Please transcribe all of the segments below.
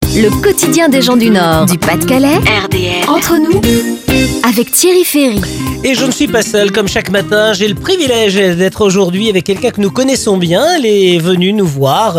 Le quotidien des gens du Nord, du Pas-de-Calais, RDL, entre nous, avec Thierry Ferry. Et je ne suis pas seul, comme chaque matin, j'ai le privilège d'être aujourd'hui avec quelqu'un que nous connaissons bien. Elle est venue nous voir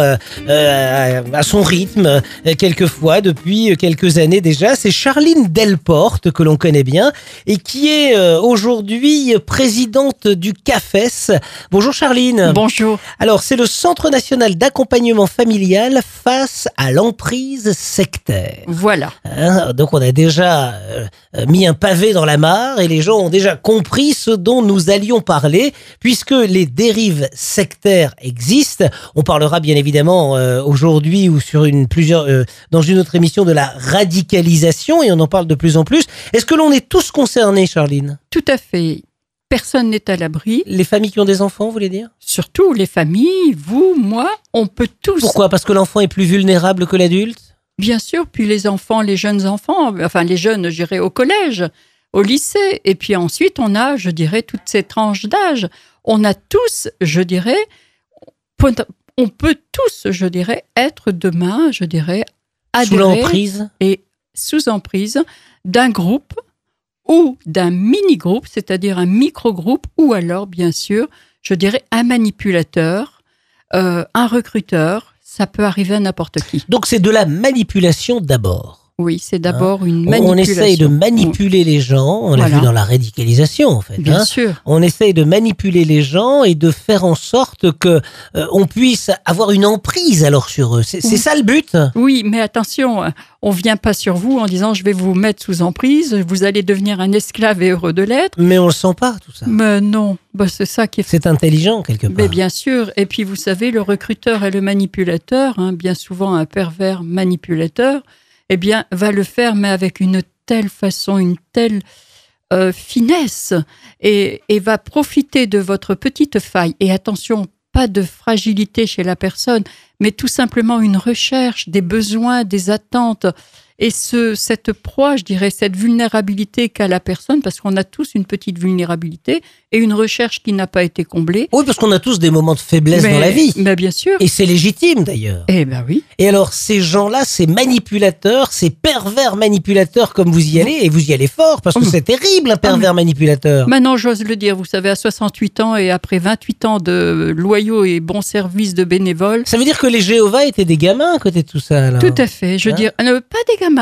à son rythme, quelquefois, depuis quelques années déjà. C'est Charline Delporte, que l'on connaît bien, et qui est aujourd'hui présidente du CAFES. Bonjour Charline. Bonjour. Alors, c'est le Centre national d'accompagnement familial face à l'emprise sectaire. Voilà. Donc on a déjà mis un pavé dans la mare et les gens ont déjà compris ce dont nous allions parler, puisque les dérives sectaires existent. On parlera bien évidemment aujourd'hui ou dans une autre émission de la radicalisation, et on en parle de plus en plus. Est-ce que l'on est tous concernés, Charline ? Tout à fait. Personne n'est à l'abri. Les familles qui ont des enfants, vous voulez dire ? Surtout les familles, vous, moi, on peut tous. Pourquoi ? Parce que l'enfant est plus vulnérable que l'adulte ? Bien sûr, puis les enfants, les jeunes enfants, enfin les jeunes, je dirais, au collège, au lycée, et puis ensuite on a, je dirais, toutes ces tranches d'âge. On a tous, je dirais, on peut tous, je dirais, être demain, je dirais, adhérer sous l'emprise et sous emprise d'un groupe ou d'un mini-groupe, c'est-à-dire un micro-groupe, ou alors, bien sûr, je dirais, un manipulateur, un recruteur. Ça peut arriver à n'importe qui. Donc c'est de la manipulation d'abord. Oui, c'est d'abord une manipulation. On essaye de manipuler les gens, on l'a vu dans la radicalisation en fait. Bien sûr. On essaye de manipuler les gens et de faire en sorte que on puisse avoir une emprise alors sur eux. C'est ça le but ? Oui, mais attention, on ne vient pas sur vous en disant je vais vous mettre sous emprise, vous allez devenir un esclave et heureux de l'être. Mais on ne le sent pas tout ça. Mais non, c'est ça qui est... C'est intelligent quelque part. Mais bien sûr, et puis vous savez, le recruteur et le manipulateur, bien souvent un pervers manipulateur, eh bien, va le faire, mais avec une telle façon, une telle finesse, et va profiter de votre petite faille. Et attention, pas de fragilité chez la personne, mais tout simplement une recherche des besoins, des attentes. Et cette proie, je dirais, cette vulnérabilité qu'a la personne, parce qu'on a tous une petite vulnérabilité et une recherche qui n'a pas été comblée. Oui, parce qu'on a tous des moments de faiblesse dans la vie. Mais bien sûr. Et c'est légitime d'ailleurs. Eh ben oui. Et alors, ces gens-là, ces manipulateurs, ces pervers manipulateurs comme vous y allez, et vous y allez fort, parce que c'est terrible un pervers manipulateur. Maintenant, j'ose le dire, vous savez, à 68 ans et après 28 ans de loyaux et bons services de bénévoles. Ça veut dire que les Jéhovah étaient des gamins à côté de tout ça, alors. Tout à fait. Je veux dire, pas des gamins.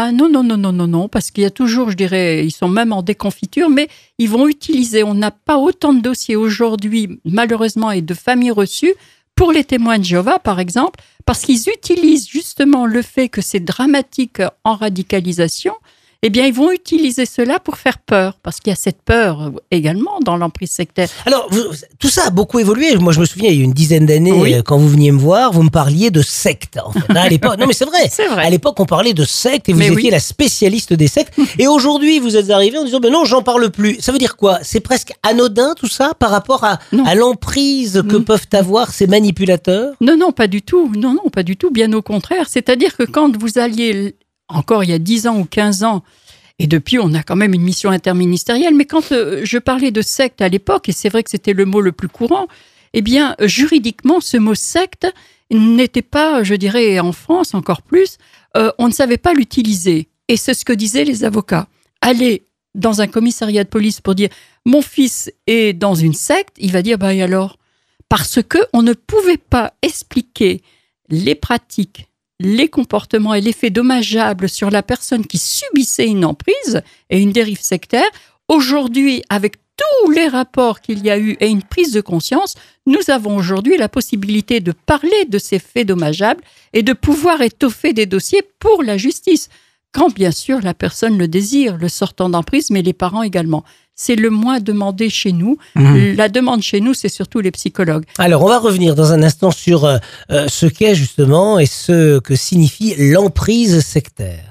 Non, parce qu'il y a toujours, je dirais, ils sont même en déconfiture, mais ils vont utiliser, on n'a pas autant de dossiers aujourd'hui, malheureusement, et de familles reçues, pour les témoins de Jéhovah, par exemple, parce qu'ils utilisent justement le fait que c'est dramatique en radicalisation. Eh bien, ils vont utiliser cela pour faire peur, parce qu'il y a cette peur également dans l'emprise sectaire. Alors, tout ça a beaucoup évolué. Moi, je me souviens, il y a une dizaine d'années, quand vous veniez me voir, vous me parliez de sectes. En fait. À l'époque, non, mais c'est vrai. C'est vrai. À l'époque, on parlait de sectes et vous étiez la spécialiste des sectes. Et aujourd'hui, vous êtes arrivé en disant, non, j'en parle plus. Ça veut dire quoi ? C'est presque anodin, tout ça, par rapport à l'emprise que peuvent avoir ces manipulateurs ? Non, pas du tout. Non, pas du tout. Bien au contraire. C'est-à-dire que quand vous alliez... Encore il y a 10 ans ou 15 ans, et depuis on a quand même une mission interministérielle, mais quand je parlais de secte à l'époque, et c'est vrai que c'était le mot le plus courant, eh bien juridiquement ce mot secte n'était pas, je dirais en France encore plus, on ne savait pas l'utiliser. Et c'est ce que disaient les avocats. Aller dans un commissariat de police pour dire « mon fils est dans une secte », il va dire « et alors ?» Parce qu'on ne pouvait pas expliquer les pratiques, les comportements et l'effet dommageable sur la personne qui subissait une emprise et une dérive sectaire. Aujourd'hui, avec tous les rapports qu'il y a eu et une prise de conscience, nous avons aujourd'hui la possibilité de parler de ces faits dommageables et de pouvoir étoffer des dossiers pour la justice. Quand, bien sûr, la personne le désire, le sortant d'emprise, mais les parents également. C'est le moins demandé chez nous. La demande chez nous, c'est surtout les psychologues. Alors, on va revenir dans un instant sur ce qu'est justement et ce que signifie l'emprise sectaire.